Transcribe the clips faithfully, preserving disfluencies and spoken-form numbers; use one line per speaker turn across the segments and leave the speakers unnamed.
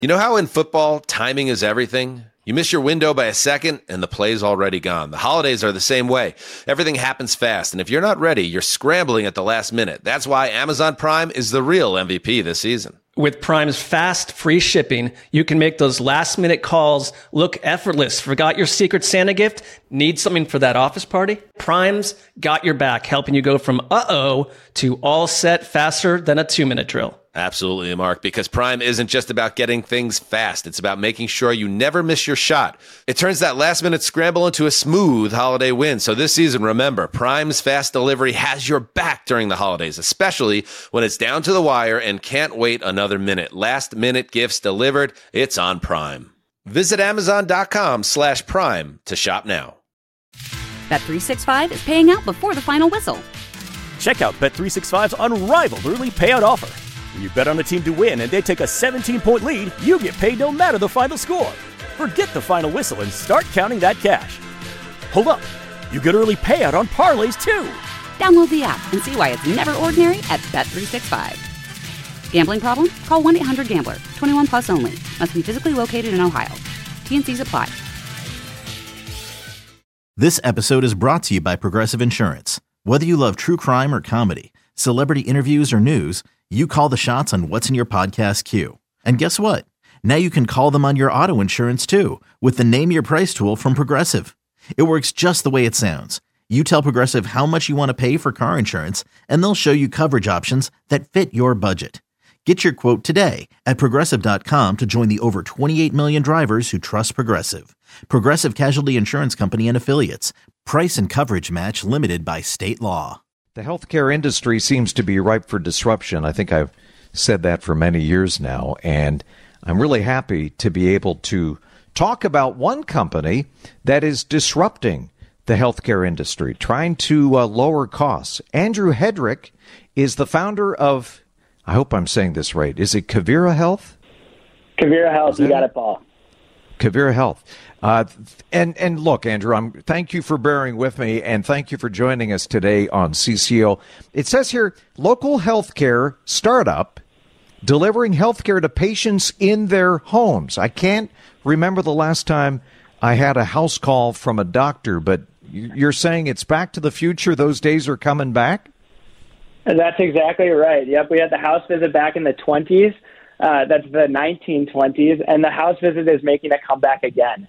You know how in football, timing is everything? You miss your window by a second, and the play's already gone. The holidays are the same way. Everything happens fast, and if you're not ready, you're scrambling at the last minute. That's why Amazon Prime is the real M V P this season.
With Prime's fast, free shipping, you can make those last-minute calls look effortless. Forgot your Secret Santa gift? Need something for that office party? Prime's got your back, helping you go from uh-oh to all set faster than a two-minute drill.
Absolutely, Mark, because Prime isn't just about getting things fast. It's about making sure you never miss your shot. It turns that last-minute scramble into a smooth holiday win. So this season, remember, Prime's fast delivery has your back during the holidays, especially when it's down to the wire and can't wait another minute. Last-minute gifts delivered, it's on Prime. Visit Amazon.com slash Prime to shop now.
Bet three sixty-five is paying out before the final whistle.
Check out Bet three sixty-five's unrivaled early payout offer. When you bet on a team to win and they take a seventeen-point lead, you get paid no matter the final score. Forget the final whistle and start counting that cash. Hold up. You get early payout on parlays, too.
Download the app and see why it's never ordinary at Bet three sixty-five. Gambling problem? Call one eight hundred gambler. twenty-one plus only. Must be physically located in Ohio. T N Cs apply.
This episode is brought to you by Progressive Insurance. Whether you love true crime or comedy, celebrity interviews or news, you call the shots on what's in your podcast queue. And guess what? Now you can call them on your auto insurance too with the Name Your Price tool from Progressive. It works just the way it sounds. You tell Progressive how much you want to pay for car insurance, and they'll show you coverage options that fit your budget. Get your quote today at Progressive dot com to join the over twenty-eight million drivers who trust Progressive. Progressive Casualty Insurance Company and Affiliates. Price and coverage match limited by state law.
The healthcare industry seems to be ripe for disruption. I think I've said that for many years now, and I'm really happy to be able to talk about one company that is disrupting the healthcare industry, trying to uh, lower costs. Andrew Hedrick is the founder of, I hope I'm saying this right, is it Covera Health?
Covera Health, you got it, Paul.
Covera Health. Uh, and, and look, Andrew, I'm, thank you for bearing with me, and thank you for joining us today on C C O. It says here, local healthcare startup delivering healthcare to patients in their homes. I can't remember the last time I had a house call from a doctor, but you're saying it's back to the future? Those days are coming back?
That's exactly right. Yep, we had the house visit back in the twenties. Uh, that's the nineteen twenties, and the house visit is making a comeback again.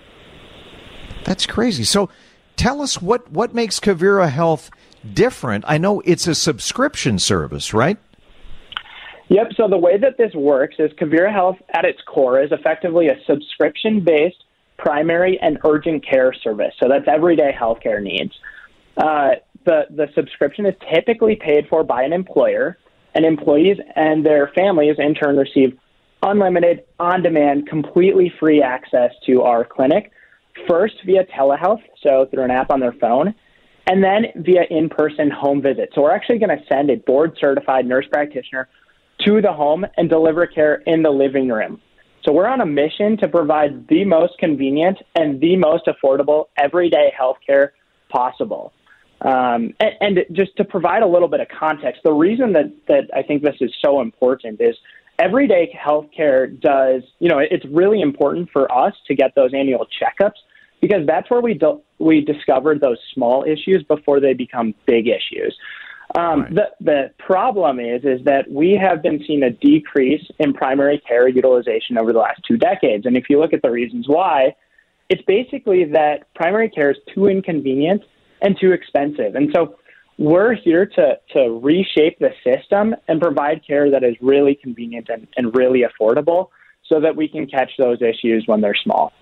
That's crazy. So tell us what, what makes Covera Health different. I know it's a subscription service, right?
Yep. So the way that this works is Covera Health at its core is effectively a subscription-based primary and urgent care service. So that's everyday healthcare needs. Uh, the, the subscription is typically paid for by an employer, and employees and their families in turn receive unlimited, on-demand, completely free access to our clinic, first via telehealth, so through an app on their phone, and then via in-person home visits. So we're actually going to send a board-certified nurse practitioner to the home and deliver care in the living room. So we're on a mission to provide the most convenient and the most affordable everyday healthcare possible. Um, and, and just to provide a little bit of context, the reason that, that I think this is so important is everyday healthcare does, you know, it's really important for us to get those annual checkups because that's where we do, we discovered those small issues before they become big issues. Um, right. The the problem is is that we have been seeing a decrease in primary care utilization over the last two decades. And if you look at the reasons why, it's basically that primary care is too inconvenient and too expensive. And so we're here to, to reshape the system and provide care that is really convenient and, and really affordable so that we can catch those issues when they're small.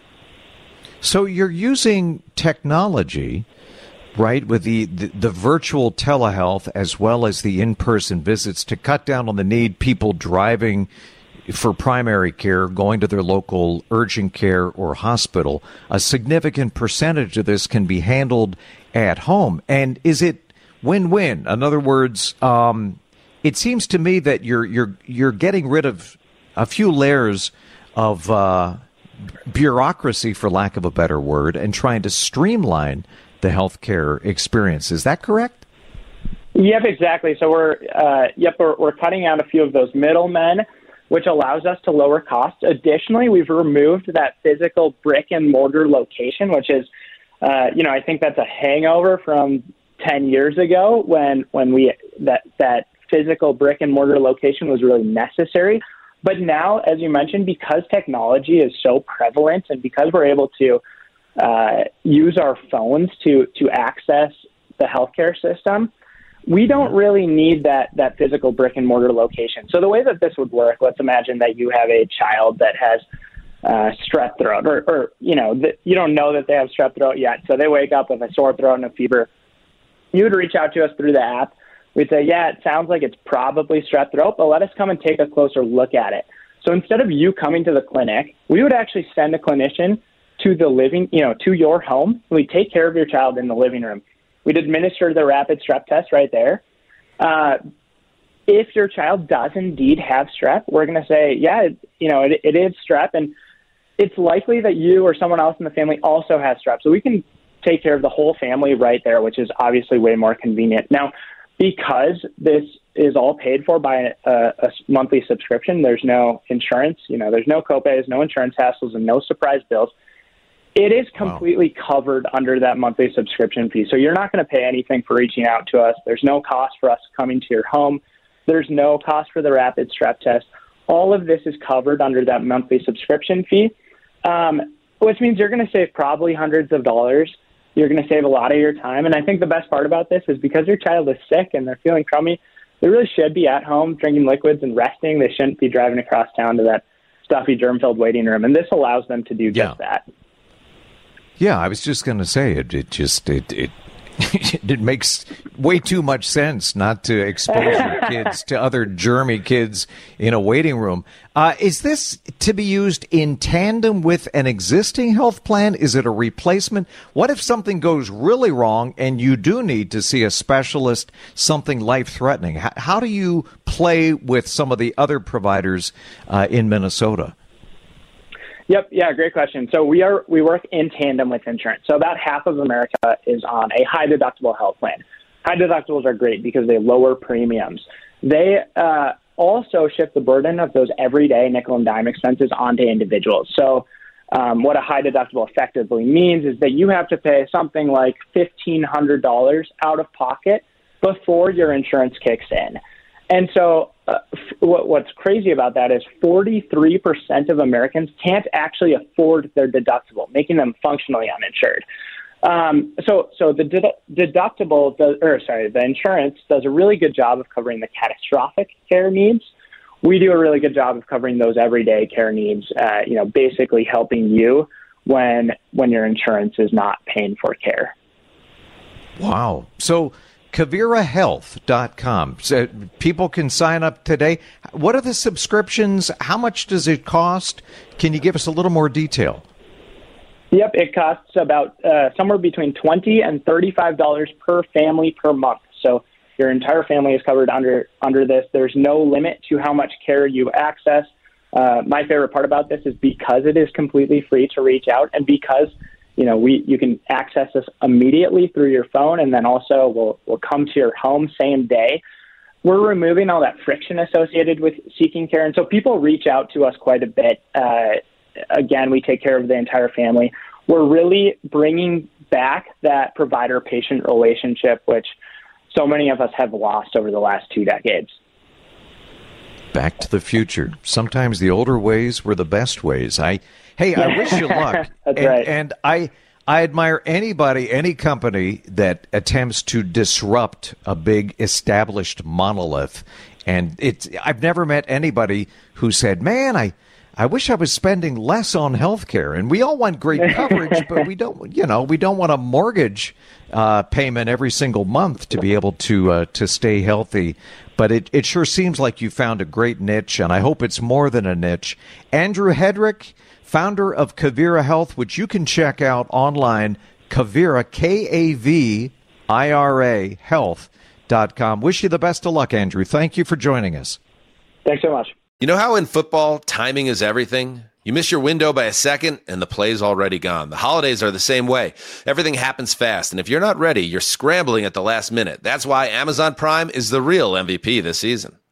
So you're using technology, right, with the, the, the virtual telehealth as well as the in-person visits to cut down on the need people driving for primary care, going to their local urgent care or hospital. A significant percentage of this can be handled at home. And is it win-win? In other words, um, it seems to me that you're you're you're getting rid of a few layers of uh, bureaucracy, for lack of a better word, and trying to streamline the healthcare experience. Is that correct?
Yep, exactly. So we're uh, yep we're, we're cutting out a few of those middlemen which allows us to lower costs. Additionally, we've removed that physical brick and mortar location, which is, uh, you know, I think that's a hangover from ten years ago when when we that that physical brick and mortar location was really necessary. But now, as you mentioned, because technology is so prevalent and because we're able to uh, use our phones to to access the healthcare system, we don't really need that that physical brick and mortar location. So the way that this would work, let's imagine that you have a child that has uh, strep throat, or, or you know, th- you don't know that they have strep throat yet. So they wake up with a sore throat and a fever. You would reach out to us through the app. We'd say, yeah, it sounds like it's probably strep throat, but let us come and take a closer look at it. So instead of you coming to the clinic, we would actually send a clinician to the living, you know, to your home. We'd take care of your child in the living room. We'd administer the rapid strep test right there. Uh, if your child does indeed have strep, we're going to say, yeah, it, you know, it, it is strep, and it's likely that you or someone else in the family also has strep. So we can take care of the whole family right there, which is obviously way more convenient. Now, because this is all paid for by a, a monthly subscription, there's no insurance, you know, there's no copays, no insurance hassles, and no surprise bills. It is completely wow. covered under that monthly subscription fee. So you're not going to pay anything for reaching out to us. There's no cost for us coming to your home. There's no cost for the rapid strep test. All of this is covered under that monthly subscription fee, um, which means you're going to save probably hundreds of dollars. You're going to save a lot of your time. And I think the best part about this is because your child is sick and they're feeling crummy, they really should be at home drinking liquids and resting. They shouldn't be driving across town to that stuffy, germ-filled waiting room. And this allows them to do
yeah.
just that.
Yeah, I was just going to say it. It just it it it makes way too much sense not to expose your kids to other germy kids in a waiting room. Uh, is this to be used in tandem with an existing health plan? Is it a replacement? What if something goes really wrong and you do need to see a specialist, something life-threatening? How, how do you play with some of the other providers uh, in Minnesota?
Yep. Yeah. Great question. So we are, we work in tandem with insurance. So about half of America is on a high deductible health plan. High deductibles are great because they lower premiums. They uh, also shift the burden of those everyday nickel and dime expenses onto individuals. So um, what a high deductible effectively means is that you have to pay something like fifteen hundred dollars out of pocket before your insurance kicks in. And so uh, f- what, what's crazy about that is forty-three percent of Americans can't actually afford their deductible, making them functionally uninsured. Um, so so the de- deductible, does, or sorry, the insurance does a really good job of covering the catastrophic care needs. We do a really good job of covering those everyday care needs, uh, you know, basically helping you when when your insurance is not paying for care.
Wow. So Covera Health dot com. So people can sign up today. What are the subscriptions? How much does it cost? Can you give us a little more detail?
Yep, it costs about uh, somewhere between twenty dollars and thirty-five dollars per family per month. So your entire family is covered under under this. There's no limit to how much care you access. Uh, my favorite part about this is because it is completely free to reach out, and because You know, we you can access this immediately through your phone, and then also we'll we'll come to your home same day. We're removing all that friction associated with seeking care, and so people reach out to us quite a bit. Uh, again, we take care of the entire family. We're really bringing back that provider-patient relationship, which so many of us have lost over the last two decades.
Back to the future. Sometimes the older ways were the best ways. I Hey, I wish you luck.
That's
and,
right.
And I I admire anybody, any company that attempts to disrupt a big established monolith. And it's I've never met anybody who said, man, I, I wish I was spending less on health care. And we all want great coverage, but we don't, you know, we don't want a mortgage uh, payment every single month to be able to uh, to stay healthy. But it, it sure seems like you found a great niche, and I hope it's more than a niche. Andrew Hedrick, founder of Covera Health, which you can check out online, Covera, K A V I R A, health dot com. Wish you the best of luck, Andrew. Thank you for joining us.
Thanks so much.
You know how in football, timing is everything? You miss your window by a second, and the play's already gone. The holidays are the same way. Everything happens fast, and if you're not ready, you're scrambling at the last minute. That's why Amazon Prime is the real M V P this season.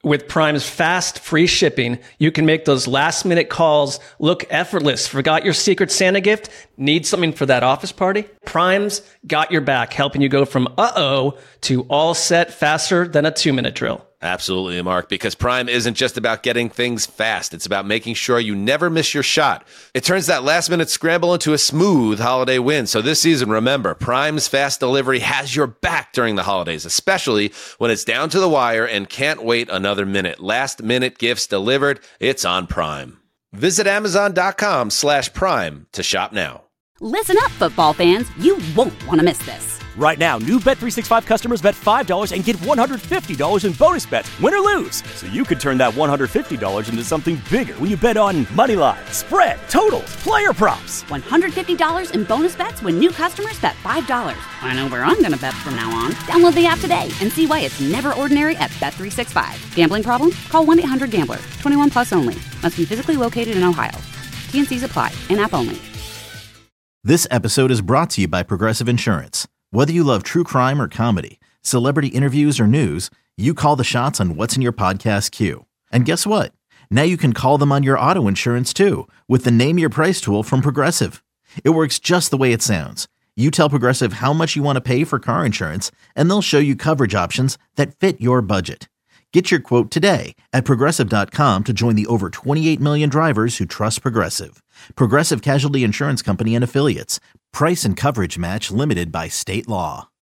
With Prime's fast, free shipping, you can make those last-minute calls look effortless. Forgot your Secret Santa gift? Need something for that office party? Prime's got your back, helping you go from uh-oh to all set faster than a two-minute drill.
Absolutely, Mark, because Prime isn't just about getting things fast. It's about making sure you never miss your shot. It turns that last-minute scramble into a smooth holiday win. So this season, remember, Prime's fast delivery has your back during the holidays, especially when it's down to the wire and can't wait another minute. Last-minute gifts delivered. It's on Prime. Visit Amazon.com slash Prime to shop now.
Listen up, football fans. You won't want to miss this.
Right now, new Bet three sixty-five customers bet five dollars and get one hundred fifty dollars in bonus bets, win or lose. So you could turn that one hundred fifty dollars into something bigger when you bet on money line, spread, totals, player props.
one hundred fifty dollars in bonus bets when new customers bet five dollars. I know where I'm going to bet from now on. Download the app today and see why it's never ordinary at Bet three sixty-five. Gambling problem? Call one eight hundred gambler. twenty-one plus only. Must be physically located in Ohio. T N Cs apply. In-app only.
This episode is brought to you by Progressive Insurance. Whether you love true crime or comedy, celebrity interviews or news, you call the shots on what's in your podcast queue. And guess what? Now you can call them on your auto insurance too with the Name Your Price tool from Progressive. It works just the way it sounds. You tell Progressive how much you want to pay for car insurance, and they'll show you coverage options that fit your budget. Get your quote today at Progressive dot com to join the over twenty-eight million drivers who trust Progressive. Progressive Casualty Insurance Company and Affiliates. Price and coverage match limited by state law.